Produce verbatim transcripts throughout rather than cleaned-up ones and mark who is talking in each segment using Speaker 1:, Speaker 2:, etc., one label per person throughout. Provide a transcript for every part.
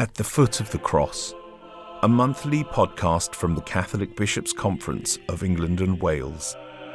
Speaker 1: At the Foot of the Cross, a monthly podcast from the Catholic Bishops' Conference of England and Wales.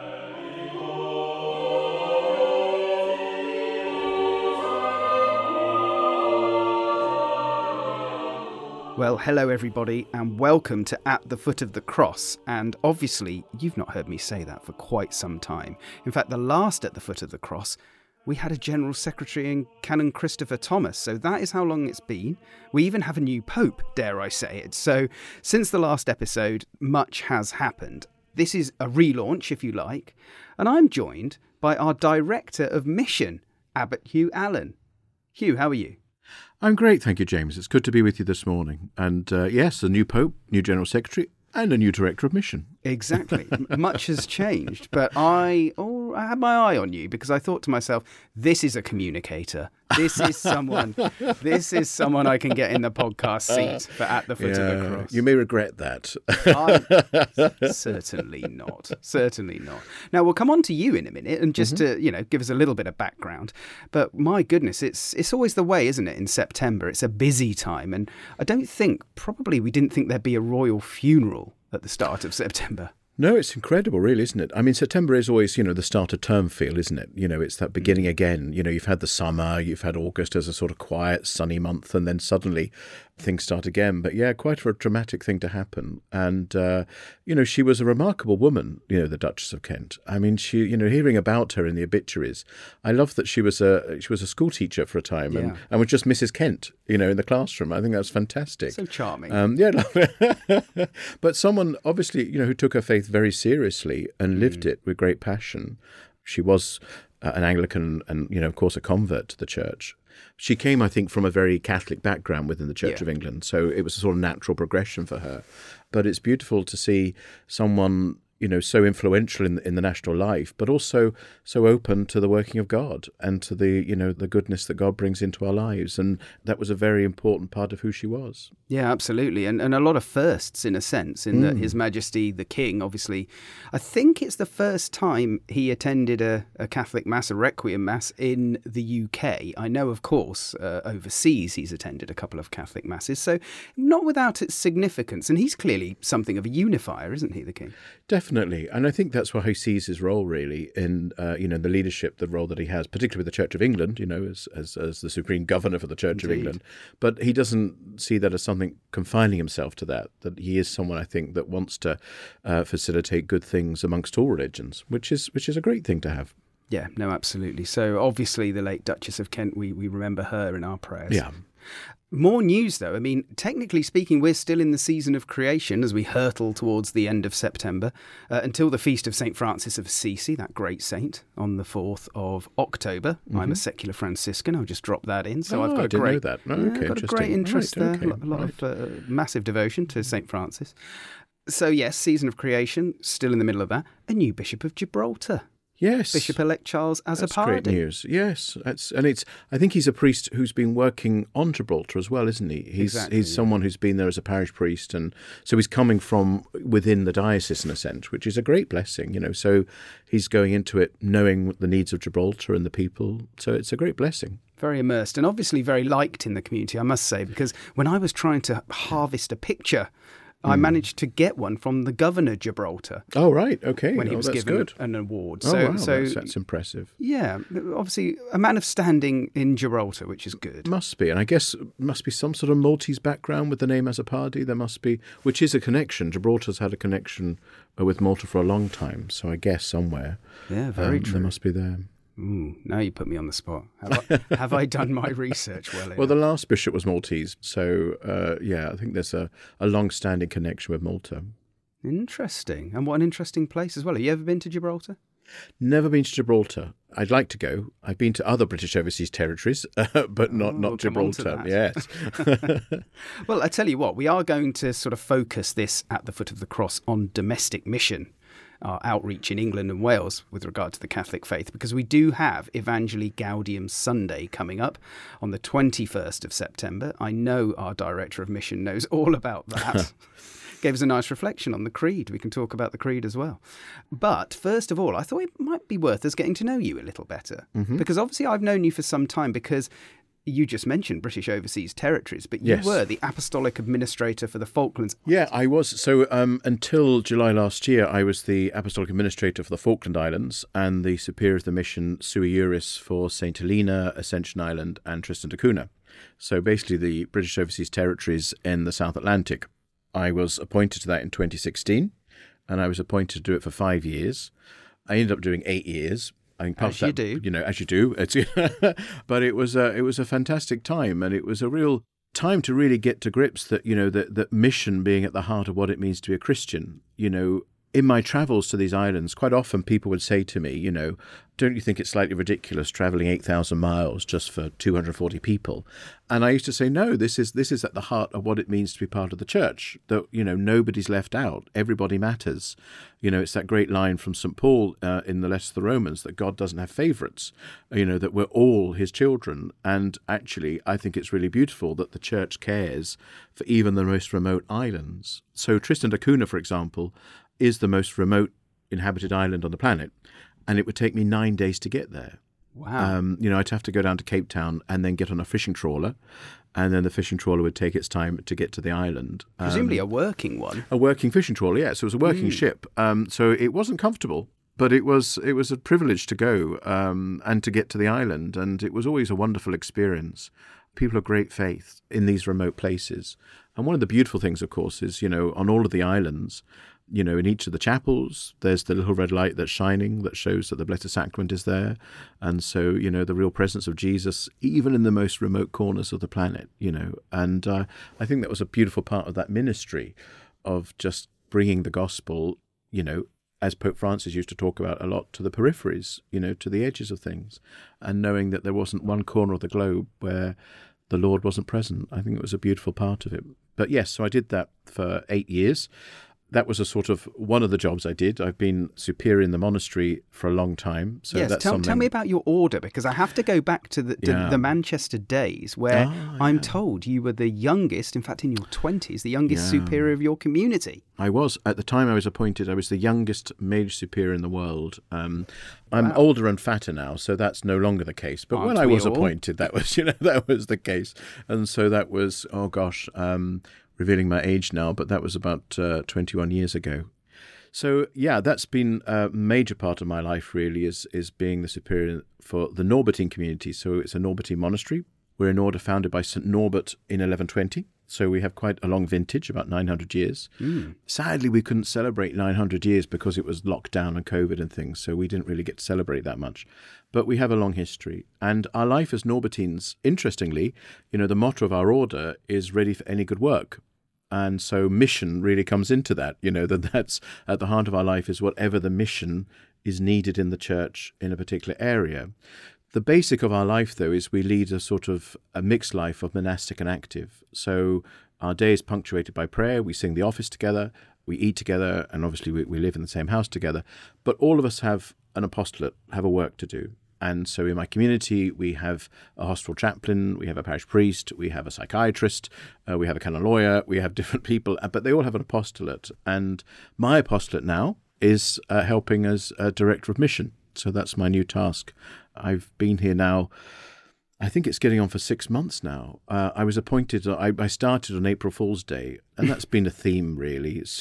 Speaker 2: Well, hello everybody, and welcome to At the Foot of the Cross. And obviously, you've not heard me say that for quite some time. In fact, the last At the Foot of the Cross, we had a General Secretary in Canon Christopher Thomas, so that is how long it's been. We even have a new Pope, dare I say it. So, since the last episode, much has happened. This is a relaunch, if you like, and I'm joined by our Director of Mission, Abbot Hugh Allen. Hugh, how are you?
Speaker 3: I'm great, thank you, James. It's good to be with you this morning. And uh, yes, a new Pope, new General Secretary, and a new Director of Mission.
Speaker 2: Exactly. Much has changed, but I, oh, I had my eye on you because I thought to myself, this is a communicator. This is someone. This is someone I can get in the podcast seat for At the Foot
Speaker 3: yeah,
Speaker 2: of the Cross.
Speaker 3: You may regret that.
Speaker 2: I, certainly not. Certainly not. Now we'll come on to you in a minute, and just mm-hmm. to you know give us a little bit of background. But my goodness, it's it's always the way, isn't it? In September, it's a busy time, and I don't think probably we didn't think there'd be a royal funeral at the start of September.
Speaker 3: No, it's incredible, really, isn't it? I mean, September is always, you know, the start of term feel, isn't it? You know, it's that beginning again. You know, you've had the summer, you've had August as a sort of quiet, sunny month, and then suddenly things start again. But yeah, quite a dramatic thing to happen. And, uh, you know, she was a remarkable woman, you know, the Duchess of Kent. I mean, she, you know, hearing about her in the obituaries, I love that she was a she was a school teacher for a time
Speaker 2: yeah.
Speaker 3: and, and was just Missus Kent, you know, in the classroom. I think that's fantastic.
Speaker 2: So charming.
Speaker 3: Um, yeah, but someone, obviously, you know, who took her faith very seriously and lived mm. it with great passion. She was uh, an Anglican and, you know, of course, a convert to the church. She came, I think, from a very Catholic background within the Church
Speaker 2: yeah.
Speaker 3: of England, so it was a sort of natural progression for her. But it's beautiful to see someone, you know, so influential in in the national life, but also so open to the working of God and to the, you know, the goodness that God brings into our lives. And that was a very important part of who she was.
Speaker 2: Yeah, absolutely. And and a lot of firsts, in a sense, in
Speaker 3: mm.
Speaker 2: that His Majesty the King, obviously, I think it's the first time he attended a, a Catholic Mass, a Requiem Mass, in the U K. I know, of course, uh, overseas he's attended a couple of Catholic Masses, so not without its significance. And he's clearly something of a unifier, isn't he, the King?
Speaker 3: Definitely. And I think that's why he sees his role, really, in, uh, you know, the leadership, the role that he has, particularly with the Church of England, you know, as as, as the Supreme Governor for the Church
Speaker 2: Indeed.
Speaker 3: of England. But he doesn't see that as something confining himself to that, that he is someone, I think, that wants to uh, facilitate good things amongst all religions, which is which is a great thing to have.
Speaker 2: Yeah, no, absolutely. So obviously the late Duchess of Kent, we, we remember her in our prayers.
Speaker 3: Yeah.
Speaker 2: More news, though. I mean, technically speaking, we're still in the season of creation as we hurtle towards the end of September uh, until the feast of Saint Francis of Assisi, that great saint, on the fourth of October. Mm-hmm. I'm a secular Franciscan. I'll just drop that in. So
Speaker 3: oh,
Speaker 2: I've got
Speaker 3: I
Speaker 2: a
Speaker 3: didn't
Speaker 2: great,
Speaker 3: know that. Oh, okay,
Speaker 2: yeah, got a great interest
Speaker 3: right,
Speaker 2: there.
Speaker 3: Okay,
Speaker 2: A lot
Speaker 3: right.
Speaker 2: of uh, massive devotion to Saint Francis. So yes, season of creation, still in the middle of that. A new Bishop of Gibraltar.
Speaker 3: Yes.
Speaker 2: Bishop-elect Charles Azapardi.
Speaker 3: That's great news. Yes. That's, and it's. I think he's a priest who's been working on Gibraltar as well, isn't he? He's
Speaker 2: exactly,
Speaker 3: he's
Speaker 2: yeah.
Speaker 3: someone who's been there as a parish priest, and so he's coming from within the diocese in a sense, which is a great blessing, you know. So he's going into it knowing the needs of Gibraltar and the people. So it's a great blessing.
Speaker 2: Very immersed and obviously very liked in the community, I must say, because when I was trying to harvest a picture, I managed to get one from the Governor of Gibraltar.
Speaker 3: Oh, right. Okay.
Speaker 2: When he
Speaker 3: oh,
Speaker 2: was
Speaker 3: that's
Speaker 2: given
Speaker 3: good.
Speaker 2: an award.
Speaker 3: Oh,
Speaker 2: so,
Speaker 3: wow.
Speaker 2: so
Speaker 3: That's, that's impressive.
Speaker 2: Yeah. Obviously, a man of standing in Gibraltar, which is good.
Speaker 3: Must be. And I guess must be some sort of Maltese background with the name Azapardi. There must be, which is a connection. Gibraltar's had a connection with Malta for a long time. So I guess somewhere.
Speaker 2: Yeah, very
Speaker 3: um,
Speaker 2: true.
Speaker 3: There must be there.
Speaker 2: Ooh, now you put me on the spot. Have I, have I done my research well enough?
Speaker 3: Well, the last bishop was Maltese. So, uh, yeah, I think there's a, a long-standing connection with Malta.
Speaker 2: Interesting. And what an interesting place as well. Have you ever been to Gibraltar?
Speaker 3: Never been to Gibraltar. I'd like to go. I've been to other British overseas territories, uh, but not,
Speaker 2: oh,
Speaker 3: not
Speaker 2: we'll
Speaker 3: Gibraltar. Yes.
Speaker 2: Well, I tell you what, we are going to sort of focus this At the Foot of the Cross on domestic mission, our outreach in England and Wales with regard to the Catholic faith, because we do have Evangelii Gaudium Sunday coming up on the twenty-first of September. I know our Director of Mission knows all about that. Gave us a nice reflection on the Creed. We can talk about the Creed as well. But first of all, I thought it might be worth us getting to know you a little better. Mm-hmm. Because obviously I've known you for some time, because you just mentioned British Overseas Territories, but you
Speaker 3: Yes.
Speaker 2: were the Apostolic Administrator for the Falklands.
Speaker 3: Yeah, I was. So um, until July last year, I was the Apostolic Administrator for the Falkland Islands and the Superior of the Mission Sui Juris for Saint Helena, Ascension Island and Tristan da Cunha. So basically the British Overseas Territories in the South Atlantic. I was appointed to that in twenty sixteen, and I was appointed to do it for five years. I ended up doing eight years. I think part
Speaker 2: As
Speaker 3: of
Speaker 2: you
Speaker 3: that,
Speaker 2: do.
Speaker 3: you know, as you do. It's, but it was a, it was a fantastic time, and it was a real time to really get to grips that, you know, that that mission being at the heart of what it means to be a Christian. You know, in my travels to these islands, quite often people would say to me, you know, don't you think it's slightly ridiculous travelling eight thousand miles just for two hundred forty people? And I used to say, no, this is this is at the heart of what it means to be part of the church, that, you know, nobody's left out. Everybody matters. You know, it's that great line from Saint Paul uh, in the letter to the Romans that God doesn't have favourites, you know, that we're all his children. And actually, I think it's really beautiful that the church cares for even the most remote islands. So Tristan da Cunha, for example, is the most remote inhabited island on the planet, and it would take me nine days to get there.
Speaker 2: Wow.
Speaker 3: Um, you know, I'd have to go down to Cape Town and then get on a fishing trawler, and then the fishing trawler would take its time to get to the island. Um,
Speaker 2: Presumably a working one.
Speaker 3: a working fishing trawler, yes. It was a working
Speaker 2: Mm.
Speaker 3: ship. Um, so it wasn't comfortable, but it was it was a privilege to go um, and to get to the island, and it was always a wonderful experience. People of great faith in these remote places. And one of the beautiful things, of course, is, you know, on all of the islands, you know, in each of the chapels, there's the little red light that's shining that shows that the Blessed Sacrament is there. And so, you know, the real presence of Jesus, even in the most remote corners of the planet, you know. And uh, I think that was a beautiful part of that ministry of just bringing the gospel, you know, as Pope Francis used to talk about a lot, to the peripheries, you know, to the edges of things, and knowing that there wasn't one corner of the globe where the Lord wasn't present. I think it was a beautiful part of it. But yes, so I did that for eight years. That was a sort of one of the jobs I did. I've been superior in the monastery for a long time. So
Speaker 2: yes,
Speaker 3: that's
Speaker 2: tell,
Speaker 3: something...
Speaker 2: tell me about your order, because I have to go back to the, to
Speaker 3: Yeah.
Speaker 2: the Manchester days where
Speaker 3: Ah,
Speaker 2: I'm
Speaker 3: yeah.
Speaker 2: told you were the youngest, in fact in your twenties, the youngest
Speaker 3: Yeah.
Speaker 2: superior of your community.
Speaker 3: I was. At the time I was appointed, I was the youngest major superior in the world. Um, I'm
Speaker 2: Wow.
Speaker 3: older and fatter now, so that's no longer the case. But
Speaker 2: Aren't
Speaker 3: when I
Speaker 2: we
Speaker 3: was
Speaker 2: all?
Speaker 3: appointed, that was, you know, that was the case. And so that was, oh gosh, um, revealing my age now, but that was about uh, twenty-one years ago. So yeah, that's been a major part of my life really, is is being the superior for the Norbertine community. So it's a Norbertine monastery. We're an order founded by Saint Norbert in eleven twenty. So we have quite a long vintage, about nine hundred years.
Speaker 2: Mm.
Speaker 3: Sadly, we couldn't celebrate nine hundred years because it was lockdown and COVID and things. So we didn't really get to celebrate that much. But we have a long history. And our life as Norbertines, interestingly, you know, the motto of our order is ready for any good work. And so mission really comes into that, you know, that that's at the heart of our life is whatever the mission is needed in the church in a particular area. The basic of our life, though, is we lead a sort of a mixed life of monastic and active. So our day is punctuated by prayer. We sing the office together, we eat together, and obviously we, we live in the same house together. But all of us have an apostolate, have a work to do. And so in my community, we have a hospital chaplain, we have a parish priest, we have a psychiatrist, uh, we have a canon lawyer, we have different people, but they all have an apostolate. And my apostolate now is uh, helping as a director of mission. So that's my new task. I've been here now, I think it's getting on for six months now. Uh, I was appointed, I, I started on April Fool's Day, and that's been a theme, really. It's,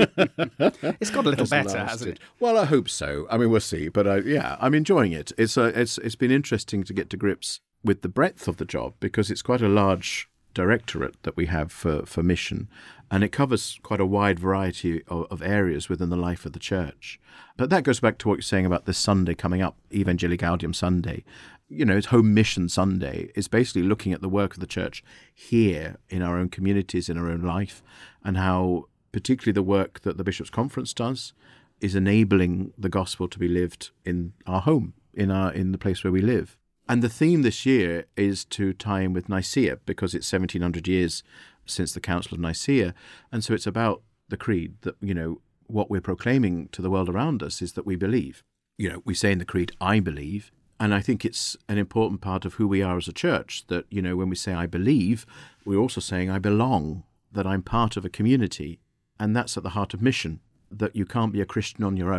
Speaker 2: It's got a little
Speaker 3: It's
Speaker 2: better,
Speaker 3: lasted.
Speaker 2: hasn't it?
Speaker 3: Well, I hope so. I mean, we'll see. But uh, yeah, I'm enjoying it. It's, uh, it's It's been interesting to get to grips with the breadth of the job, because it's quite a large directorate that we have for, for mission, and it covers quite a wide variety of, of areas within the life of the church. But that goes back to what you're saying about this Sunday coming up, Evangelii Gaudium Sunday. You know, it's Home Mission Sunday. It's basically looking at the work of the church here in our own communities, in our own life, and how particularly the work that the Bishops' Conference does is enabling the gospel to be lived in our home, in our in the place where we live. And the theme this year is to tie in with Nicaea, because it's seventeen hundred years since the Council of Nicaea. And so it's about the creed, that, you know, what we're proclaiming to the world around us is that we believe. You know, we say in the creed, I believe. And I think it's an important part of who we are as a church, that, you know, when we say I believe, we're also saying I belong, that I'm part of a community. And that's at the heart of mission, that you can't be a Christian on your own.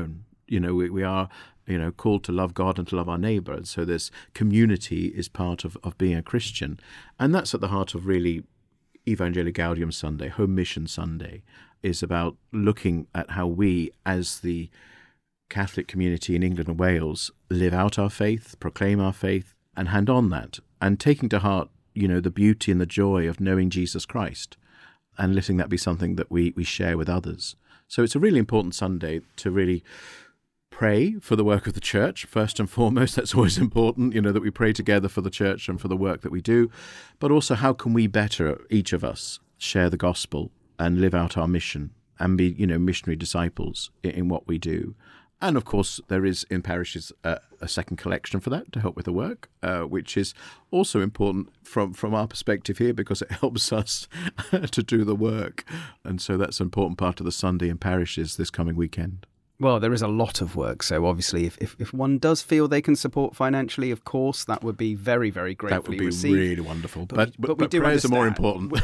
Speaker 3: You know, we, we are, you know, called to love God and to love our neighbour. And so this community is part of, of being a Christian. And that's at the heart of really Evangelii Gaudium Sunday, Home Mission Sunday, is about looking at how we, as the Catholic community in England and Wales, live out our faith, proclaim our faith, and hand on that, and taking to heart, you know, the beauty and the joy of knowing Jesus Christ, and letting that be something that we, we share with others. So it's a really important Sunday to really pray for the work of the church, first and foremost. That's always important, you know, that we pray together for the church and for the work that we do. But also, how can we better, each of us, share the gospel and live out our mission and be, you know, missionary disciples in, in what we do. And of course, there is in parishes uh, a second collection for that to help with the work, uh, which is also important from, from our perspective here because it helps us to do the work. And so that's an important part of the Sunday in parishes this coming weekend.
Speaker 2: Well, there is a lot of work. So obviously, if, if, if one does feel they can support financially, of course, that would be very, very gratefully received.
Speaker 3: That would be really wonderful. But, but,
Speaker 2: but,
Speaker 3: but,
Speaker 2: we
Speaker 3: but
Speaker 2: do
Speaker 3: prayers
Speaker 2: understand.
Speaker 3: are more important.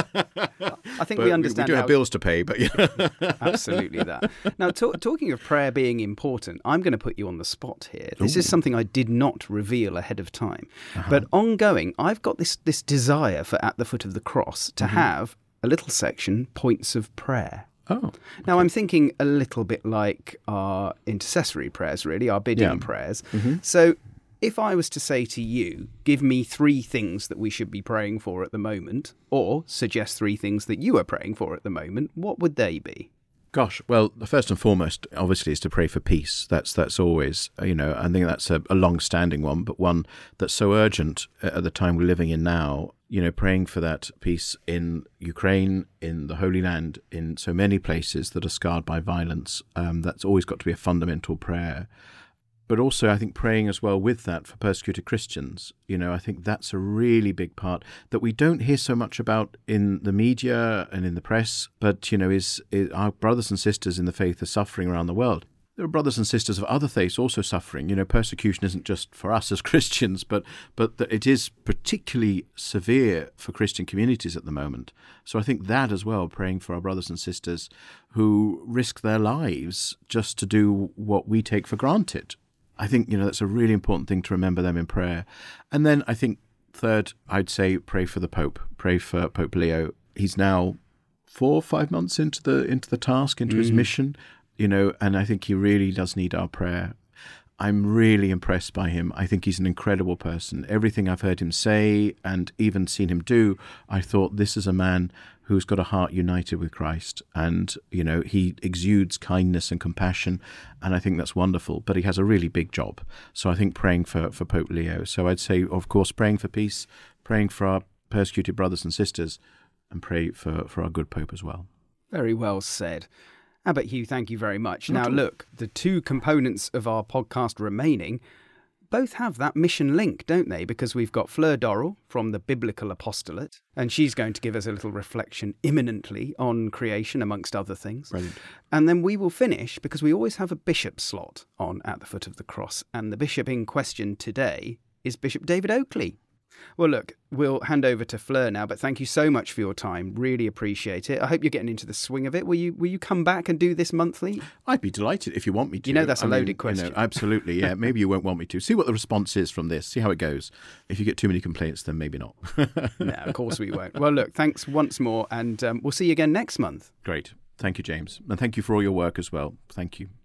Speaker 2: I think
Speaker 3: but
Speaker 2: we understand.
Speaker 3: We do
Speaker 2: how...
Speaker 3: have bills to pay, but yeah.
Speaker 2: Absolutely that. Now, to- talking of prayer being important, I'm going to put you on the spot here. This Ooh. is something I did not reveal ahead of time. Uh-huh. But ongoing, I've got this, this desire for At the Foot of the Cross to mm-hmm. have a little section, Points of Prayer.
Speaker 3: Oh. Okay.
Speaker 2: Now, I'm thinking a little bit like our intercessory prayers, really, our bidding
Speaker 3: yeah.
Speaker 2: prayers.
Speaker 3: Mm-hmm.
Speaker 2: So if I was to say to you, give me three things that we should be praying for at the moment, or suggest three things that you are praying for at the moment, what would they be?
Speaker 3: Gosh, well, first and foremost, obviously, is to pray for peace. That's that's always, you know, I think that's a, a long-standing one, but one that's so urgent at the time we're living in now. You know, praying for that peace in Ukraine, in the Holy Land, in so many places that are scarred by violence. Um, that's always got to be a fundamental prayer. But also, I think praying as well with that for persecuted Christians. You know, I think that's a really big part that we don't hear so much about in the media and in the press. But, you know, is, is our brothers and sisters in the faith are suffering around the world. There are brothers and sisters of other faiths also suffering. You know, persecution isn't just for us as Christians, but but it is particularly severe for Christian communities at the moment. So I think that as well, praying for our brothers and sisters who risk their lives just to do what we take for granted. I think, you know, that's a really important thing to remember them in prayer. And then I think third, I'd say pray for the Pope. Pray for Pope Leo. He's now four or five months into the into the task, into mm. his mission. You know, and I think he really does need our prayer. I'm really impressed by him. I think he's an incredible person. Everything I've heard him say and even seen him do, I thought this is a man who's got a heart united with Christ. And, you know, he exudes kindness and compassion. And I think that's wonderful. But he has a really big job. So I think praying for, for Pope Leo. So I'd say, of course, praying for peace, praying for our persecuted brothers and sisters, and pray for, for our good Pope as well.
Speaker 2: Very well said. Abbot Hugh, thank you very much. Now, look, the two components of our podcast remaining both have that mission link, don't they? Because we've got Fleur Dorrell from the Biblical Apostolate, and she's going to give us a little reflection imminently on creation, amongst other things.
Speaker 3: Brilliant.
Speaker 2: And then we will finish, because we always have a bishop slot on At the Foot of the Cross, and the bishop in question today is Bishop David Oakley. Well, look, we'll hand over to Fleur now, but thank you so much for your time. Really appreciate it. I hope you're getting into the swing of it. Will you will you come back and do this monthly?
Speaker 3: I'd be delighted if you want me to.
Speaker 2: You know, that's a
Speaker 3: I
Speaker 2: loaded
Speaker 3: mean,
Speaker 2: question.
Speaker 3: You know, absolutely, yeah. Maybe you won't want me to. See what the response is from this. See how it goes. If you get too many complaints, then maybe not.
Speaker 2: No, of course we won't. Well, look, thanks once more, and um, we'll see you again next month.
Speaker 3: Great. Thank you, James. And thank you for all your work as well. Thank you.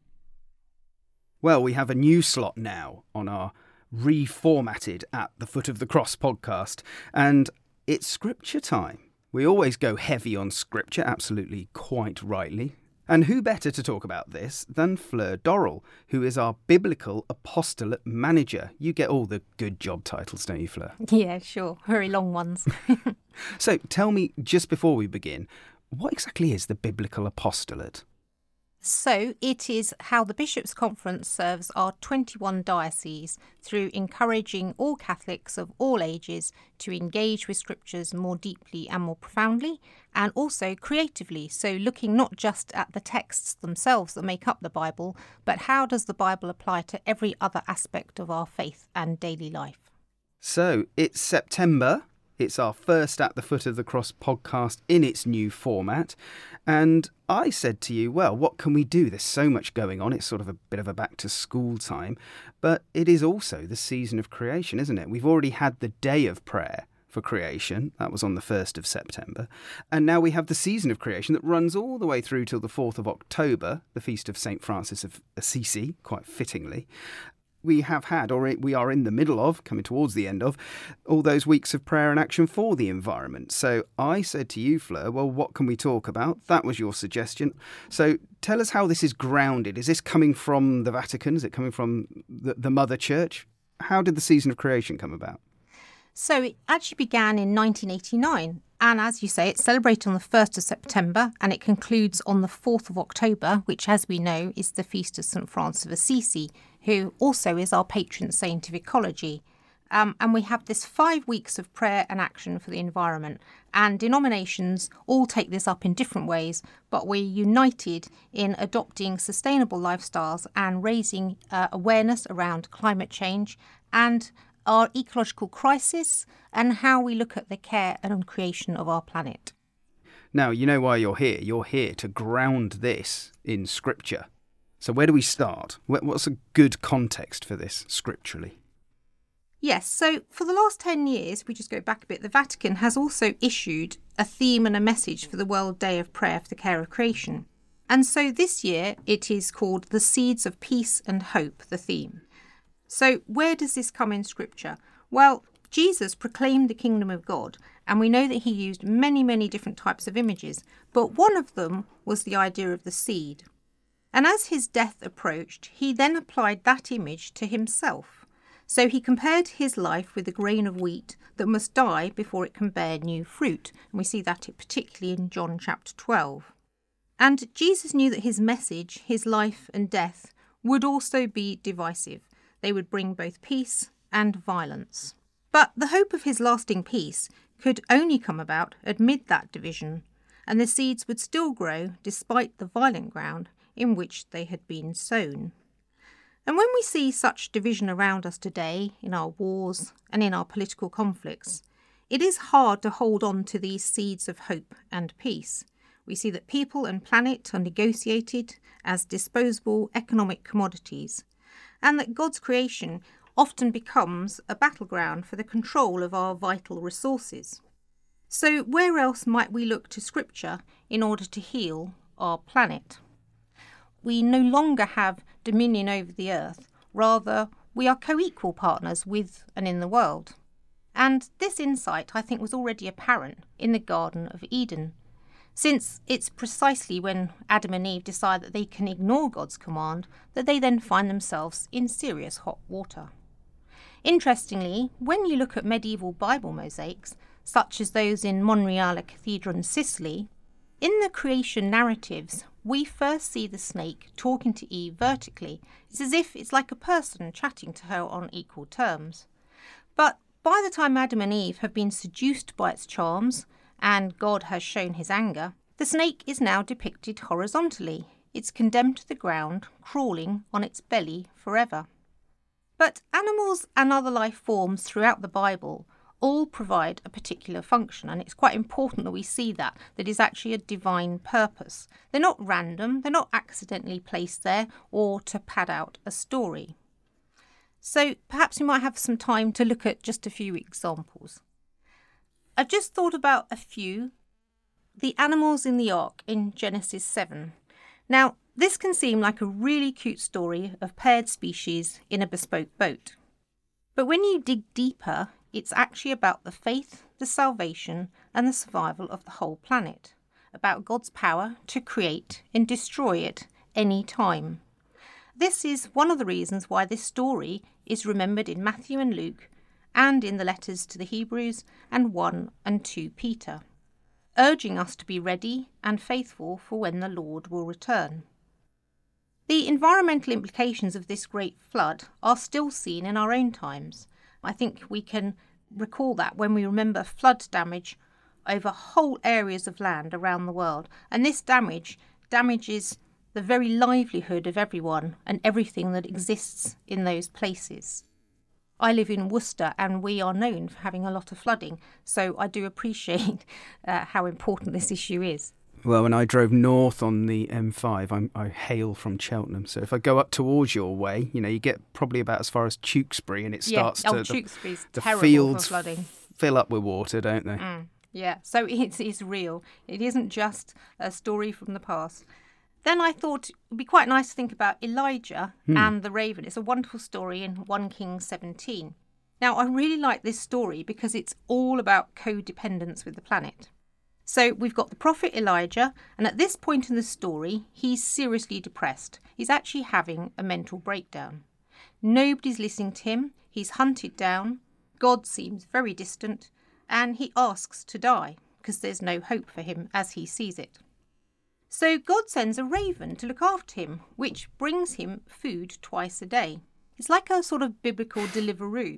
Speaker 2: Well, we have a new slot now on our reformatted At the Foot of the Cross podcast, and it's scripture time. We always go heavy on scripture, absolutely quite rightly. And who better to talk about this than Fleur Dorrell, who is our Biblical Apostolate Manager. You get all the good job titles, don't you, Fleur?
Speaker 4: Yeah, sure. Very long ones.
Speaker 2: So tell me, just before we begin, what exactly is the Biblical Apostolate?
Speaker 4: So it is how the Bishops' Conference serves our twenty-one dioceses through encouraging all Catholics of all ages to engage with scriptures more deeply and more profoundly, and also creatively, so looking not just at the texts themselves that make up the Bible, but how does the Bible apply to every other aspect of our faith and daily life.
Speaker 2: So it's September. It's our first At the Foot of the Cross podcast in its new format. And I said to you, well, what can we do? There's so much going on. It's sort of a bit of a back to school time. But it is also the season of creation, isn't it? We've already had the day of prayer for creation. That was on the first of September. And now we have the season of creation that runs all the way through till the fourth of October, the feast of Saint Francis of Assisi, quite fittingly. We have had, or we are in the middle of, coming towards the end of, all those weeks of prayer and action for the environment. So I said to you, Fleur, well, what can we talk about? That was your suggestion. So tell us how this is grounded. Is this coming from the Vatican? Is it coming from the, the Mother Church? How did the season of creation come about?
Speaker 4: So it actually began in nineteen eighty-nine. And as you say, it's celebrated on the first of September and it concludes on the fourth of October, which, as we know, is the feast of Saint Francis of Assisi, who also is our patron saint of ecology. Um, and we have this five weeks of prayer and action for the environment. And denominations all take this up in different ways, but we're united in adopting sustainable lifestyles and raising uh, awareness around climate change and our ecological crisis and how we look at the care and creation of our planet.
Speaker 2: Now, you know why you're here. You're here to ground this in Scripture. So where do we start? What's a good context for this scripturally?
Speaker 4: Yes, so for the last ten years, if we just go back a bit, the Vatican has also issued a theme and a message for the World Day of Prayer for the Care of Creation. And so this year it is called The Seeds of Peace and Hope, the theme. So where does this come in Scripture? Well, Jesus proclaimed the kingdom of God, and we know that he used many, many different types of images, but one of them was the idea of the seed. And as his death approached, he then applied that image to himself. So he compared his life with a grain of wheat that must die before it can bear new fruit. And we see that particularly in John chapter twelve. And Jesus knew that his message, his life and death, would also be divisive. They would bring both peace and violence. But the hope of his lasting peace could only come about amid that division, and the seeds would still grow despite the violent ground in which they had been sown. And when we see such division around us today, in our wars and in our political conflicts, it is hard to hold on to these seeds of hope and peace. We see that people and planet are negotiated as disposable economic commodities, and that God's creation often becomes a battleground for the control of our vital resources. So where else might we look to Scripture in order to heal our planet? We no longer have dominion over the earth, rather we are co-equal partners with and in the world. And this insight, I think, was already apparent in the Garden of Eden, since it's precisely when Adam and Eve decide that they can ignore God's command that they then find themselves in serious hot water. Interestingly, when you look at medieval Bible mosaics, such as those in Monreale Cathedral in Sicily, in the creation narratives, we first see the snake talking to Eve vertically. It's as if it's like a person chatting to her on equal terms. But by the time Adam and Eve have been seduced by its charms, and God has shown his anger, the snake is now depicted horizontally. It's condemned to the ground, crawling on its belly forever. But animals and other life forms throughout the Bible all provide a particular function, and it's quite important that we see that, that is actually a divine purpose. They're not random, they're not accidentally placed there or to pad out a story. So perhaps we might have some time to look at just a few examples. I've just thought about a few. The animals in the ark in Genesis seven. Now, this can seem like a really cute story of paired species in a bespoke boat. But when you dig deeper, it's actually about the faith, the salvation, and the survival of the whole planet. About God's power to create and destroy it any time. This is one of the reasons why this story is remembered in Matthew and Luke, and in the letters to the Hebrews and First and Second Peter, urging us to be ready and faithful for when the Lord will return. The environmental implications of this great flood are still seen in our own times. I think we can recall that when we remember flood damage over whole areas of land around the world, and this damage damages the very livelihood of everyone and everything that exists in those places. I live in Worcester and we are known for having a lot of flooding, so I do appreciate uh, how important this issue is.
Speaker 2: Well, when I drove north on the M five, I'm, I hail from Cheltenham. So if I go up towards your way, you know, you get probably about as far as Tewkesbury, and it starts
Speaker 4: yeah. oh,
Speaker 2: to
Speaker 4: Tewkesbury's
Speaker 2: the, the
Speaker 4: terrible
Speaker 2: fields
Speaker 4: for flooding.
Speaker 2: F- fill up with water, don't they?
Speaker 4: Mm, yeah, so it's, it's real. It isn't just a story from the past. Then I thought it would be quite nice to think about Elijah hmm. and the raven. It's a wonderful story in First Kings seventeen. Now, I really like this story because it's all about codependence with the planet. So we've got the prophet Elijah, and at this point in the story, he's seriously depressed. He's actually having a mental breakdown. Nobody's listening to him. He's hunted down. God seems very distant, and he asks to die because there's no hope for him as he sees it. So God sends a raven to look after him, which brings him food twice a day. It's like a sort of biblical Deliveroo.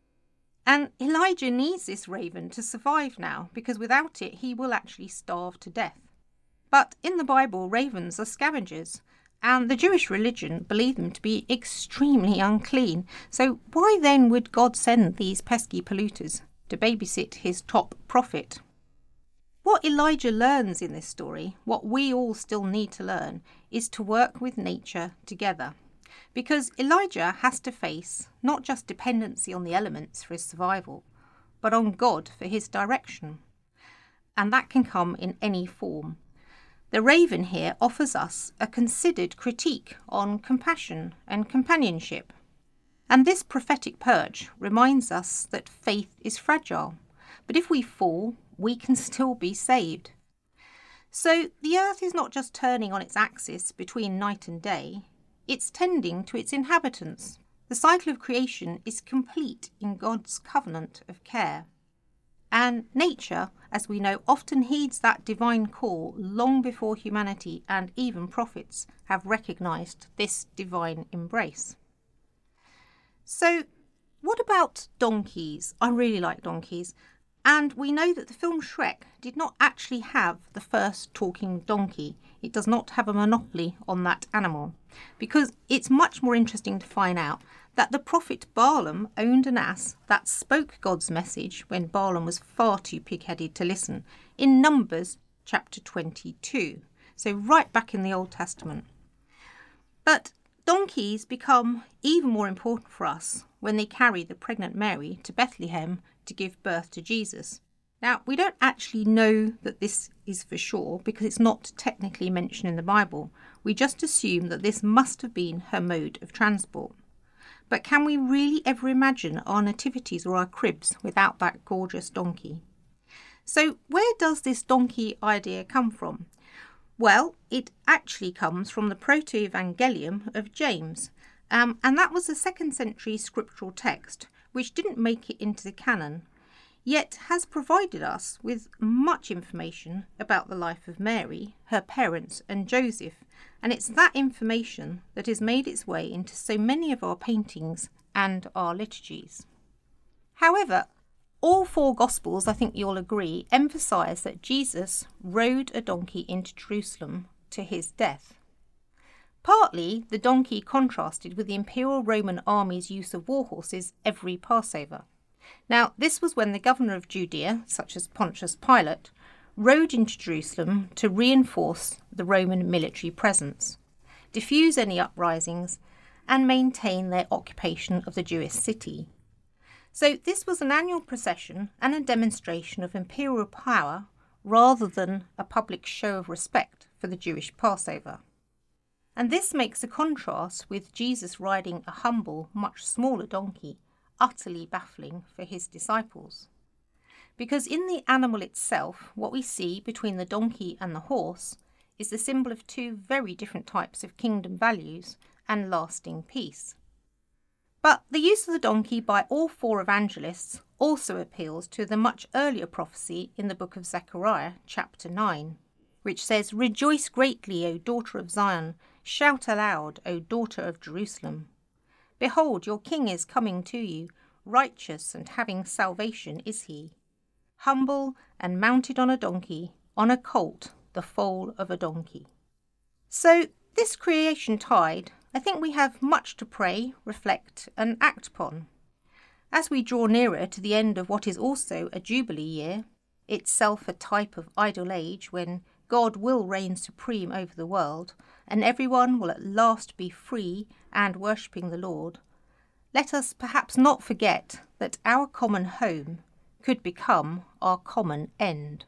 Speaker 4: And Elijah needs this raven to survive now, because without it he will actually starve to death. But in the Bible, ravens are scavengers, and the Jewish religion believed them to be extremely unclean. So why then would God send these pesky polluters to babysit his top prophet? What Elijah learns in this story, what we all still need to learn, is to work with nature together. Because Elijah has to face not just dependency on the elements for his survival, but on God for his direction. And that can come in any form. The raven here offers us a considered critique on compassion and companionship. And this prophetic perch reminds us that faith is fragile, but if we fall, we can still be saved. So the earth is not just turning on its axis between night and day, it's tending to its inhabitants. The cycle of creation is complete in God's covenant of care. And nature, as we know, often heeds that divine call long before humanity and even prophets have recognised this divine embrace. So, what about donkeys? I really like donkeys. And we know that the film Shrek did not actually have the first talking donkey. It does not have a monopoly on that animal, because it's much more interesting to find out that the prophet Balaam owned an ass that spoke God's message when Balaam was far too pig-headed to listen, in Numbers chapter twenty-two, so right back in the Old Testament. But donkeys become even more important for us when they carry the pregnant Mary to Bethlehem to give birth to Jesus. Now, we don't actually know that this is for sure because it's not technically mentioned in the Bible. We just assume that this must have been her mode of transport. But can we really ever imagine our nativities or our cribs without that gorgeous donkey? So where does this donkey idea come from? Well, it actually comes from the Proto-Evangelium of James, um, and that was a second century scriptural text which didn't make it into the canon, yet has provided us with much information about the life of Mary, her parents and Joseph, and it's that information that has made its way into so many of our paintings and our liturgies. However, all four Gospels, I think you'll agree, emphasise that Jesus rode a donkey into Jerusalem to his death. Partly, the donkey contrasted with the Imperial Roman army's use of war horses every Passover. Now, this was when the governor of Judea, such as Pontius Pilate, rode into Jerusalem to reinforce the Roman military presence, diffuse any uprisings, and maintain their occupation of the Jewish city. So this was an annual procession and a demonstration of imperial power rather than a public show of respect for the Jewish Passover. And this makes a contrast with Jesus riding a humble, much smaller donkey, utterly baffling for his disciples. Because in the animal itself, what we see between the donkey and the horse is the symbol of two very different types of kingdom values and lasting peace. But the use of the donkey by all four evangelists also appeals to the much earlier prophecy in the book of Zechariah, chapter nine, which says, "Rejoice greatly, O daughter of Zion, shout aloud, O daughter of Jerusalem. Behold, your king is coming to you, righteous and having salvation is he, humble and mounted on a donkey, on a colt, the foal of a donkey." So this creation tide, I think we have much to pray, reflect and act upon. As we draw nearer to the end of what is also a Jubilee year, itself a type of idle age when God will reign supreme over the world, and everyone will at last be free and worshipping the Lord, let us perhaps not forget that our common home could become our common end.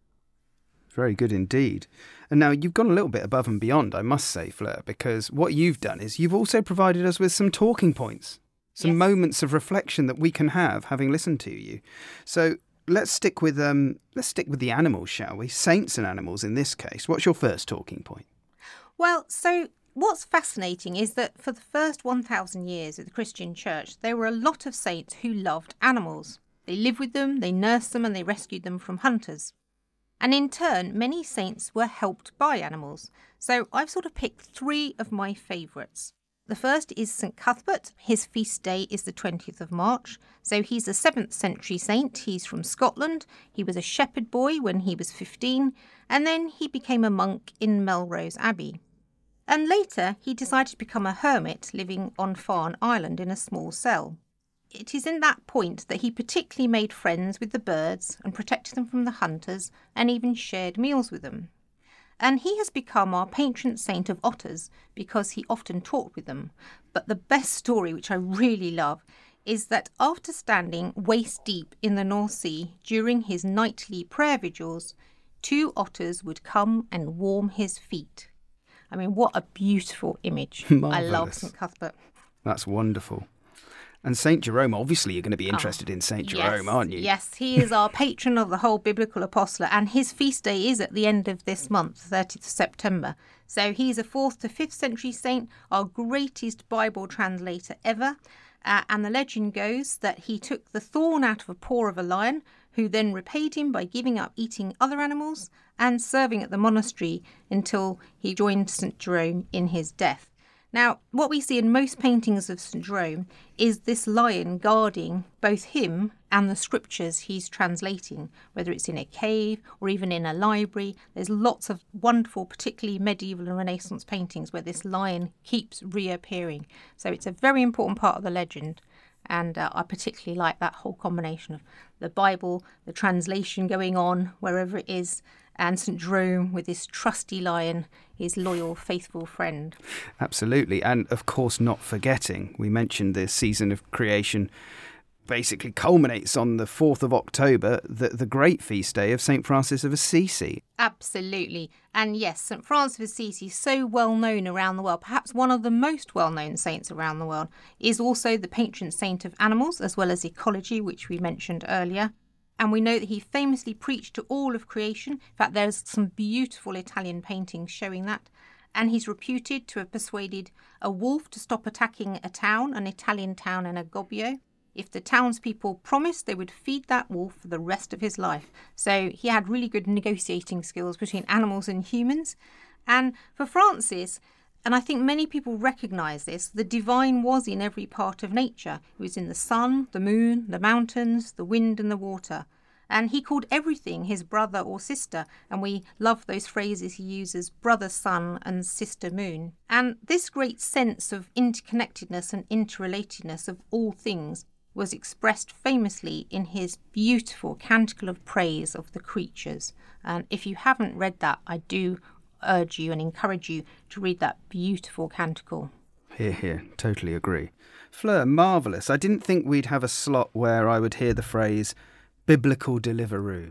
Speaker 2: Very good indeed. And now you've gone a little bit above and beyond, I must say, Fleur, because what you've done is you've also provided us with some talking points, some yes. moments of reflection that we can have having listened to you. So let's stick with um, let's stick with the animals, shall we? Saints and animals in this case. What's your first talking point?
Speaker 4: Well, so what's fascinating is that for the first one thousand years of the Christian church, there were a lot of saints who loved animals. They lived with them, they nursed them, and they rescued them from hunters. And in turn, many saints were helped by animals. So I've sort of picked three of my favourites. The first is Saint Cuthbert. His feast day is the twentieth of March. So he's a seventh century saint. He's from Scotland. He was a shepherd boy when he was fifteen, and then he became a monk in Melrose Abbey. And later he decided to become a hermit living on Farne Island in a small cell. It is in that point that he particularly made friends with the birds and protected them from the hunters and even shared meals with them. And he has become our patron saint of otters because he often talked with them. But the best story, which I really love, is that after standing waist deep in the North Sea during his nightly prayer vigils, two otters would come and warm his feet. I mean, what a beautiful image. I love Saint Cuthbert.
Speaker 2: That's wonderful. And Saint Jerome, obviously you're going to be interested oh, in Saint Jerome,
Speaker 4: yes,
Speaker 2: aren't you?
Speaker 4: Yes, he is our patron of the whole biblical apostolate, and his feast day is at the end of this month, thirtieth of September. So he's a fourth to fifth century saint, our greatest Bible translator ever. Uh, and the legend goes that he took the thorn out of a paw of a lion, who then repaid him by giving up eating other animals and serving at the monastery until he joined Saint Jerome in his death. Now, what we see in most paintings of Saint Jerome is this lion guarding both him and the scriptures he's translating, whether it's in a cave or even in a library. There's lots of wonderful, particularly medieval and Renaissance paintings where this lion keeps reappearing. So it's a very important part of the legend. And uh, I particularly like that whole combination of the Bible, the translation going on wherever it is, and Saint Jerome with this trusty lion, his loyal, faithful friend.
Speaker 2: Absolutely. And of course, not forgetting, we mentioned the season of creation basically culminates on the fourth of October, the, the great feast day of Saint Francis of Assisi.
Speaker 4: Absolutely. And yes, Saint Francis of Assisi, so well known around the world, perhaps one of the most well-known saints around the world, is also the patron saint of animals as well as ecology, which we mentioned earlier. And we know that he famously preached to all of creation. In fact, there's some beautiful Italian paintings showing that. And he's reputed to have persuaded a wolf to stop attacking a town, an Italian town in a Gubbio, if the townspeople promised they would feed that wolf for the rest of his life. So he had really good negotiating skills between animals and humans. And for Francis, and I think many people recognise this, the divine was in every part of nature. It was in the sun, the moon, the mountains, the wind and the water. And he called everything his brother or sister. And we love those phrases he uses, brother sun and sister moon. And this great sense of interconnectedness and interrelatedness of all things was expressed famously in his beautiful canticle of praise of the creatures. And if you haven't read that, I do urge you and encourage you to read that beautiful canticle.
Speaker 2: Hear, hear. Totally agree. Fleur, marvellous. I didn't think we'd have a slot where I would hear the phrase biblical Deliveroo,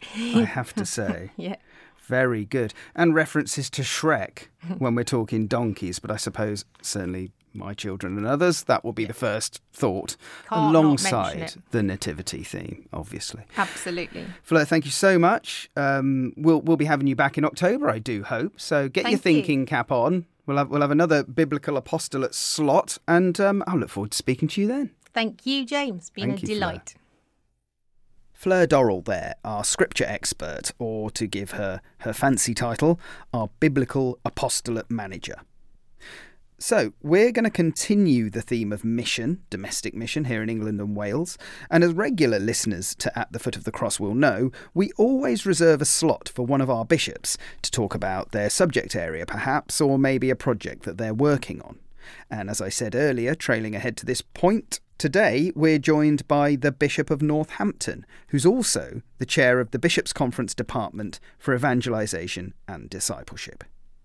Speaker 2: I have to say.
Speaker 4: Yeah.
Speaker 2: Very good. And references to Shrek when we're talking donkeys, but I suppose certainly my children and others, that will be the first thought,
Speaker 4: Can't
Speaker 2: alongside the nativity theme, obviously.
Speaker 4: Absolutely.
Speaker 2: Fleur, thank you so much. Um, we'll we'll be having you back in October, I do hope. So get
Speaker 4: Thank
Speaker 2: your thinking
Speaker 4: you.
Speaker 2: cap on. We'll have we'll have another biblical apostolate slot, and um, I'll look forward to speaking to you then.
Speaker 4: Thank you, James. Been
Speaker 2: Thank
Speaker 4: a
Speaker 2: you,
Speaker 4: delight.
Speaker 2: Fleur Dorrell there, our scripture expert, or to give her her fancy title, our biblical apostolate manager. So, we're going to continue the theme of mission, domestic mission here in England and Wales, and as regular listeners to At the Foot of the Cross will know, we always reserve a slot for one of our bishops to talk about their subject area perhaps, or maybe a project that they're working on. And as I said earlier, trailing ahead to this point, Today, we're joined by the Bishop of Northampton, who's also the chair of the Bishops' Conference Department for Evangelisation and Discipleship.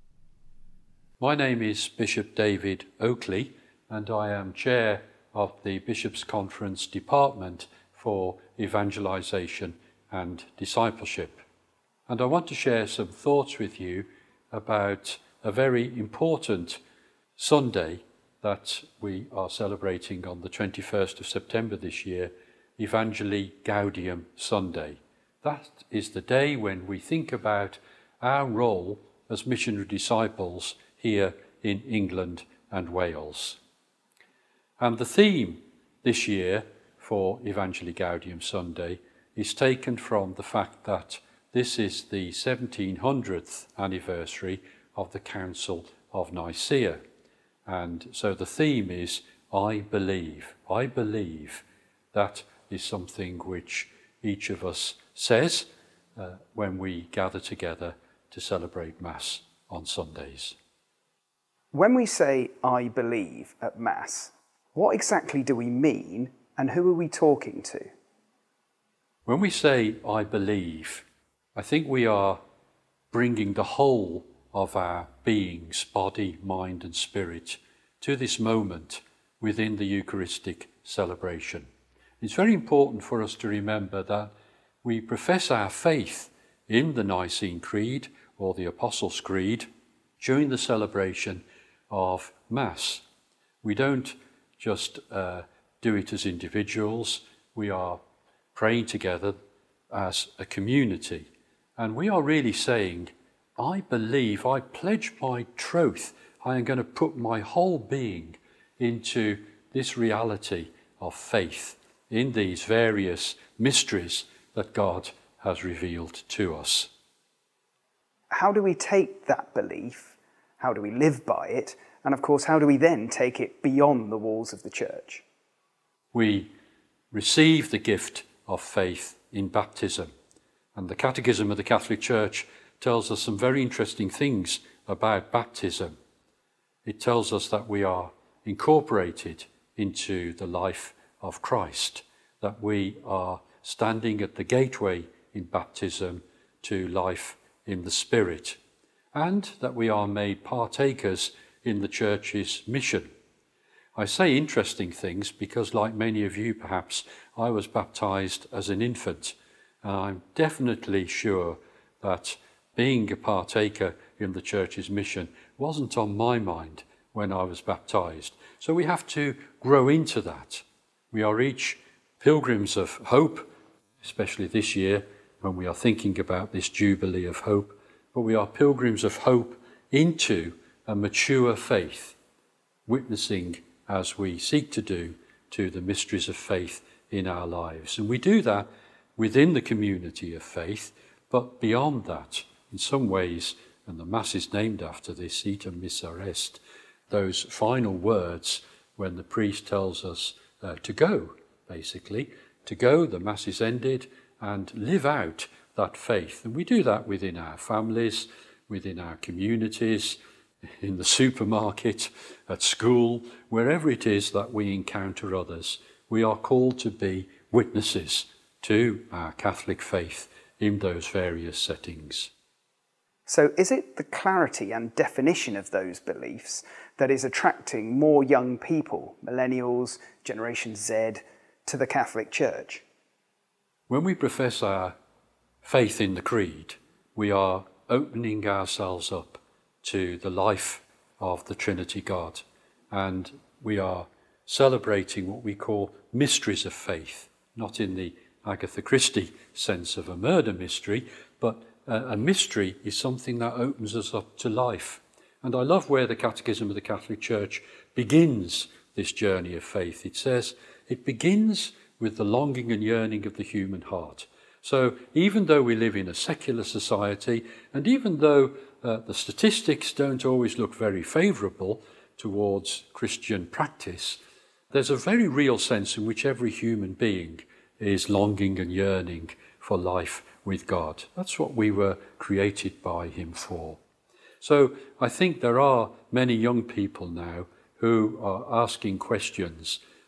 Speaker 5: My name is Bishop David Oakley, and I am chair of the Bishops' Conference Department for Evangelisation and Discipleship. And I want to share some thoughts with you about a very important Sunday that we are celebrating on the twenty-first of September this year, Evangelii Gaudium Sunday. That is the day when we think about our role as missionary disciples here in England and Wales. And the theme this year for Evangelii Gaudium Sunday is taken from the fact that this is the seventeen hundredth anniversary of the Council of Nicaea. And so the theme is, I believe. I believe. That is something which each of us says uh, when we gather together to celebrate Mass on Sundays.
Speaker 2: When we say, I believe at Mass, what exactly do we mean and who are we talking to?
Speaker 5: When we say, I believe, I think we are bringing the whole of our beings, body, mind and spirit, to this moment within the Eucharistic celebration. It's very important for us to remember that we profess our faith in the Nicene Creed or the Apostles' Creed during the celebration of Mass. We don't just uh, do it as individuals, we are praying together as a community. And we are really saying, I believe, I pledge my troth, I am going to put my whole being into this reality of faith in these various mysteries that God has revealed to us.
Speaker 2: How do we take that belief? How do we live by it? And of course, how do we then take it beyond the walls of the church?
Speaker 5: We receive the gift of faith in baptism. And the Catechism of the Catholic Church tells us some very interesting things about baptism. It tells us that we are incorporated into the life of Christ, that we are standing at the gateway in baptism to life in the Spirit, and that we are made partakers in the Church's mission. I say interesting things because, like many of you perhaps, I was baptized as an infant, and I'm definitely sure that being a partaker in the Church's mission wasn't on my mind when I was baptized. So we have to grow into that. We are each pilgrims of hope, especially this year when we are thinking about this Jubilee of Hope, but we are pilgrims of hope into a mature faith, witnessing as we seek to do to the mysteries of faith in our lives. And we do that within the community of faith, but beyond that, in some ways, and the Mass is named after this, Ite Missa Est, those final words when the priest tells us uh, to go, basically, to go, the Mass is ended, and live out that faith. And we do that within our families, within our communities, in the supermarket, at school, wherever it is that we encounter others. We are called to be witnesses to our Catholic faith in those various settings.
Speaker 2: So is it the clarity and definition of those beliefs that is attracting more young people, millennials, Generation Z, to the Catholic Church?
Speaker 5: When we profess our faith in the Creed, we are opening ourselves up to the life of the Trinity God, and we are celebrating what we call mysteries of faith, not in the Agatha Christie sense of a murder mystery, but a mystery is something that opens us up to life. And I love where the Catechism of the Catholic Church begins this journey of faith. It says, it begins with the longing and yearning of the human heart. So even though we live in a secular society, and even though uh, the statistics don't always look very favourable towards Christian practice, there's a very real sense in which every human being is longing and yearning for life with God. That's what we were created by him for. So I think there are many young people now who are asking questions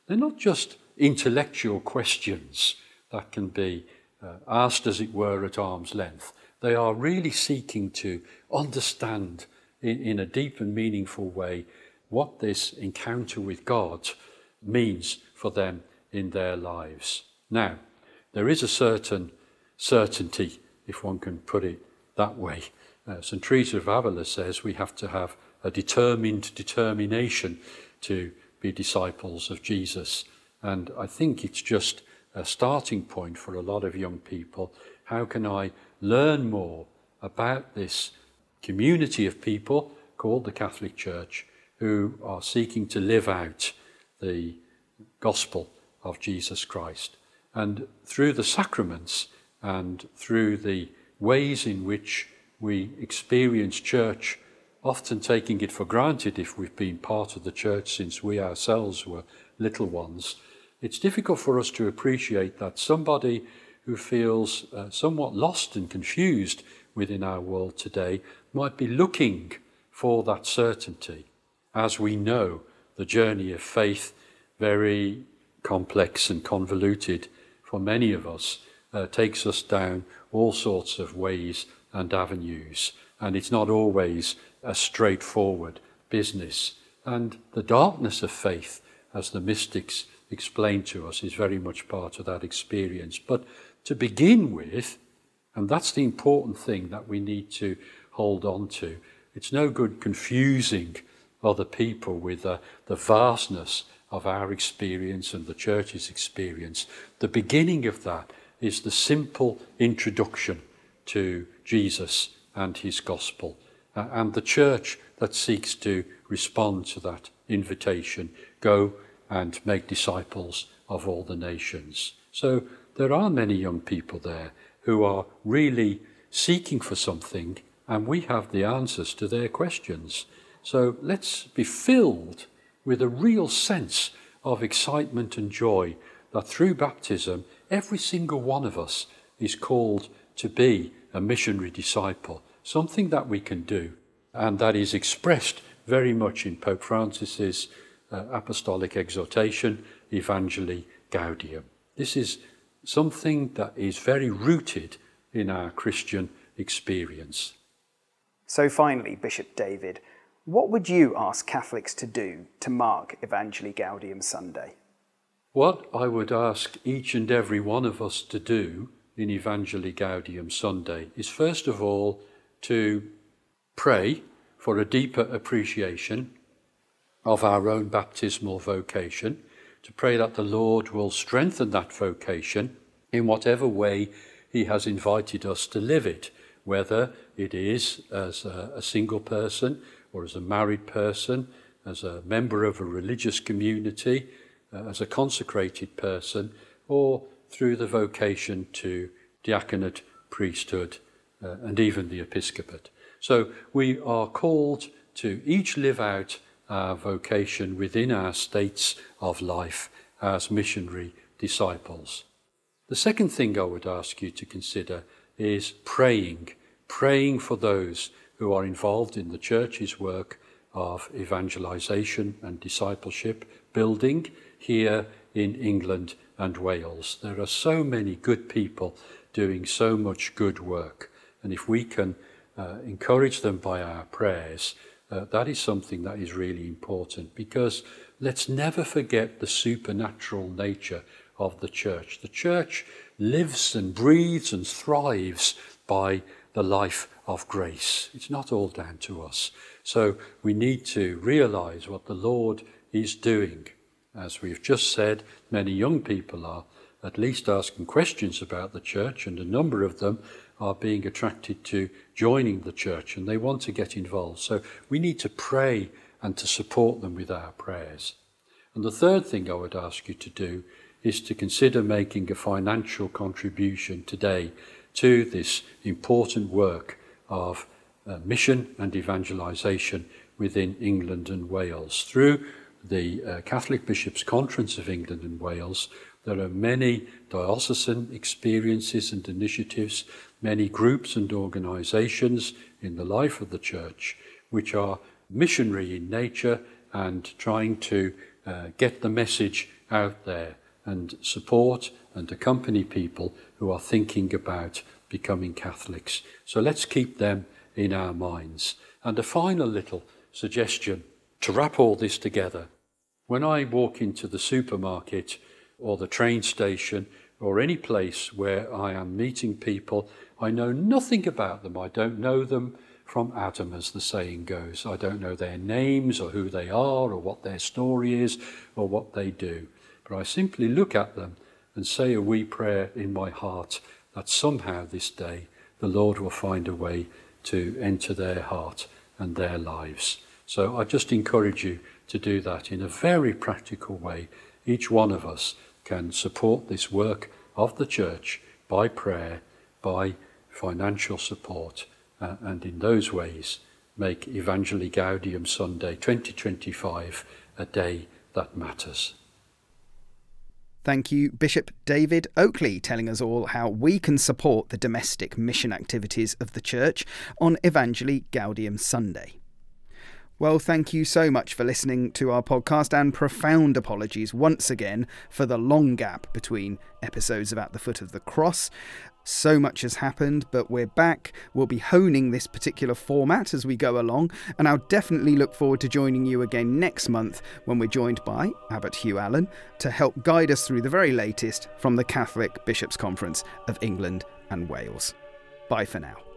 Speaker 5: They're not just intellectual questions that can be uh, asked, as it were, at arm's length. They are really seeking to understand in, in a deep and meaningful way what this encounter with God means for them in their lives. Now, there is a certain certainty, if one can put it that way. Uh, Saint Teresa of Avila says we have to have a determined determination to be disciples of Jesus. And I think it's just a starting point for a lot of young people. How can I learn more about this community of people called the Catholic Church who are seeking to live out the gospel of Jesus Christ? And through the sacraments and through the ways in which we experience church, often taking it for granted if we've been part of the church since we ourselves were little ones, it's difficult for us to appreciate that somebody who feels uh, somewhat lost and confused within our world today might be looking for that certainty. As we know, the journey of faith, very complex and convoluted for many of us, uh, takes us down all sorts of ways and avenues, and it's not always a straightforward business. And the darkness of faith, as the mystics explain to us, is very much part of that experience. But to begin with, and that's the important thing that we need to hold on to, it's no good confusing other people with uh, the vastness of our experience and the church's experience. The beginning of that is the simple introduction to Jesus and his gospel, uh, and the church that seeks to respond to that invitation, go and make disciples of all the nations. So there are many young people there who are really seeking for something, and we have the answers to their questions. So let's be filled with a real sense of excitement and joy that through baptism, every single one of us is called to be a missionary disciple, something that we can do, and that is expressed very much in Pope Francis's uh, apostolic exhortation, Evangelii Gaudium. This is something that is very rooted in our Christian experience.
Speaker 2: So finally, Bishop David, what would you ask Catholics to do to mark Evangelii Gaudium Sunday?
Speaker 5: What I would ask each and every one of us to do in Evangelii Gaudium Sunday is first of all to pray for a deeper appreciation of our own baptismal vocation, to pray that the Lord will strengthen that vocation in whatever way he has invited us to live it, whether it is as a, a single person or as a married person, as a member of a religious community, uh, as a consecrated person, or through the vocation to diaconate, priesthood, uh, and even the episcopate. So we are called to each live out our vocation within our states of life as missionary disciples. The second thing I would ask you to consider is praying, praying for those who are involved in the church's work of evangelization and discipleship building here in England and Wales. There are so many good people doing so much good work, and if we can uh, encourage them by our prayers, uh, that is something that is really important, because let's never forget the supernatural nature of the church. The church lives and breathes and thrives by the life of grace. It's not all down to us. So we need to realize what the Lord is doing. As we've just said, many young people are at least asking questions about the church, and a number of them are being attracted to joining the church, and they want to get involved. So we need to pray and to support them with our prayers. And the third thing I would ask you to do is to consider making a financial contribution today to this important work of uh, mission and evangelization within England and Wales. Through the uh, Catholic Bishops' Conference of England and Wales, there are many diocesan experiences and initiatives, many groups and organizations in the life of the church which are missionary in nature and trying to uh, get the message out there and support and accompany people who are thinking about becoming Catholics. So let's keep them in our minds. And a final little suggestion to wrap all this together. When I walk into the supermarket or the train station or any place where I am meeting people, I know nothing about them. I don't know them from Adam, as the saying goes. I don't know their names or who they are or what their story is or what they do. But I simply look at them and say a wee prayer in my heart that somehow this day the Lord will find a way to enter their heart and their lives. So I just encourage you to do that in a very practical way. Each one of us can support this work of the church by prayer, by financial support, uh, and in those ways make Evangelii Gaudium Sunday twenty twenty-five a day that matters.
Speaker 2: Thank you, Bishop David Oakley, telling us all how we can support the domestic mission activities of the Church on Evangelii Gaudium Sunday. Well, thank you so much for listening to our podcast, and profound apologies once again for the long gap between episodes of At the Foot of the Cross. So much has happened, but we're back. We'll be honing this particular format as we go along, and I'll definitely look forward to joining you again next month when we're joined by Abbot Hugh Allen to help guide us through the very latest from the Catholic Bishops' Conference of England and Wales. Bye for now.